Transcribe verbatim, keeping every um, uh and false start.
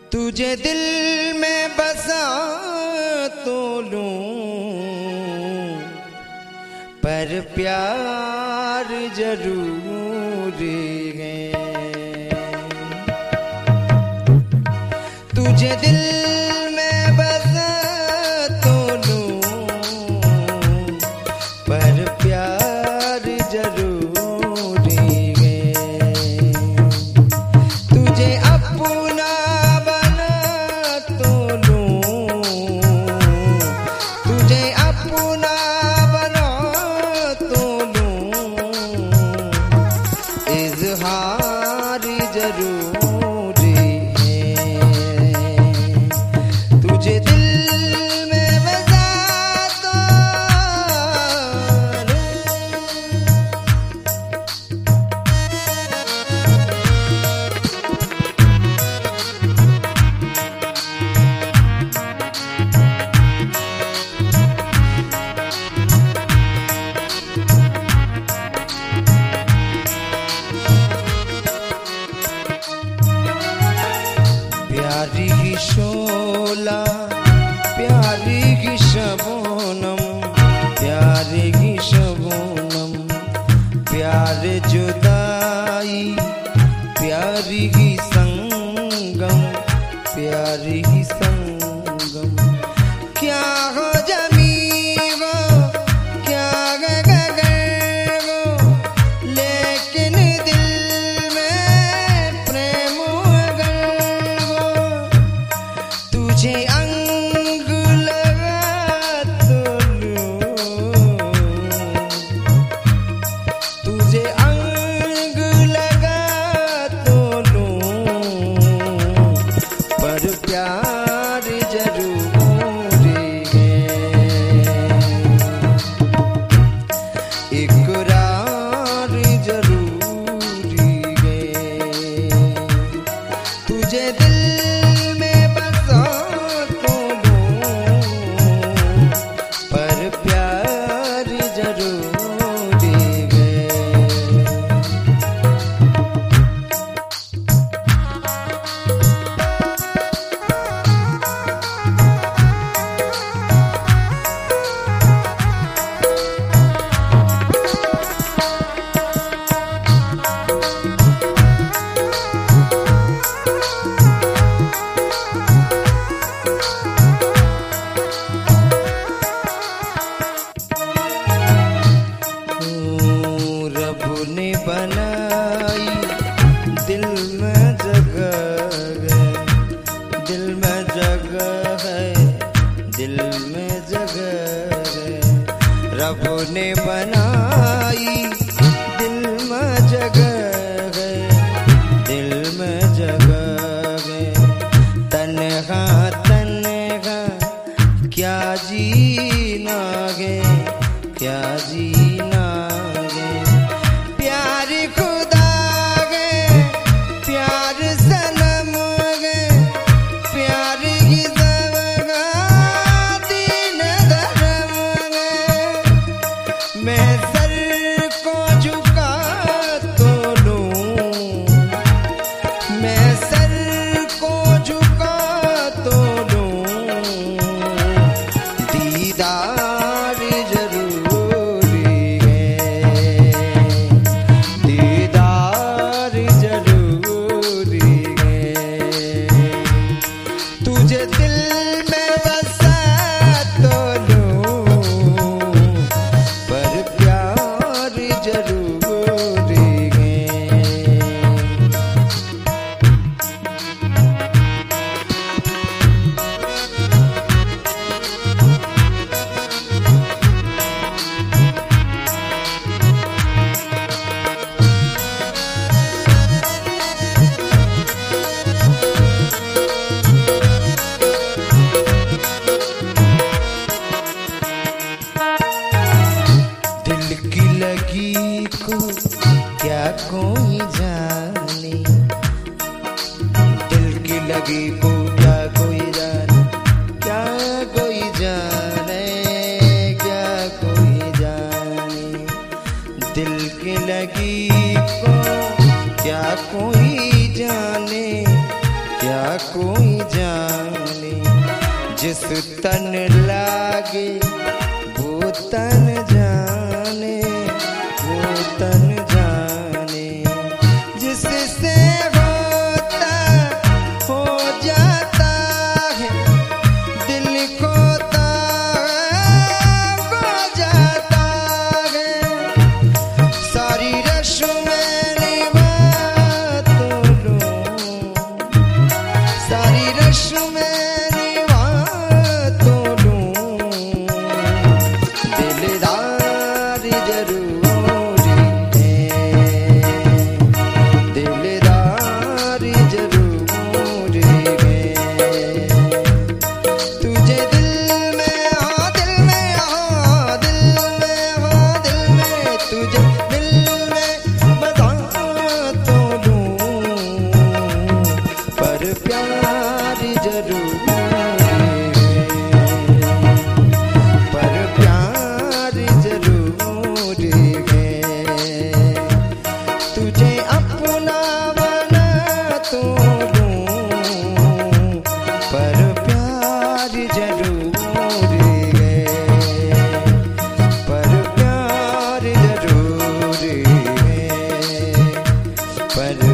तुझे दिल में बसा तो लूं, पर प्यार जरूरी है। तुझे दिल में बसा तो लूं, पर प्यार जरूरी है। तुझे अपना बना तो लूं, तुझे अपना बना तो लूं, इज़हार जरूरी है। तुझे दिल में बसा तो प्यारी की शोला, प्यारी की शबनम, प्यारी की शबनम, प्यार जुदाई, प्यारी की संगम, प्यारी की संगम। क्या हो जमी वो, क्या गगन वो, लेकिन दिल में प्रेम अगर वो। तुझे अंग लगा तो लूं, तुझे अंग लगा तो लूं, पर प्यार जरूरी है। इकरार जरूरी है। तुझे दिल में बसा तो लूं, पर प्यार जरूरी है। रब ने बनाई दिल में जगह है, दिल में जगह है, दिल में जगह है। रब ने बनाई दिल में जगह है, दिल में जगह है। तन्हा तन्हा क्या जीना है, क्या जीना है। प्यार खुदा है, प्यार सनम है, प्यार की सौगात दीन धर्म है। मैं सर को झुका तो लूं, मैं सर को झुका तो लूं, दीदार जरूरी है। दीदार जरूरी है। तुझे दिल में बसा तो लूं, पर प्यार जरूरी है। दिल की लगी को क्या कोई जाने, दिल की लगी को क्या कोई जाने, क्या कोई जाने, क्या कोई जाने। दिल की लगी को क्या कोई जाने, क्या कोई जाने। जिस तन लागे वो तन जाने, वो तन जाने। जिससे होता हो जाता है, दिल को ताब हो जाता है। सारी रस्में निभा तो लूं, सारी रस्में निभा तो लूं। दिलदार जरूरी है, दिलदार जरूरी है। तुझे दिल में हाँ दिल में हाँ दिल में हाँ दिल में तुझे दिल में बता तो लूं। पर प्यार जरूरी है, पर प्यार जरूरी है। तुझे अपना बना तो लूं, पर प्यार जरूरी है, पर प्यार जरूरी है, पर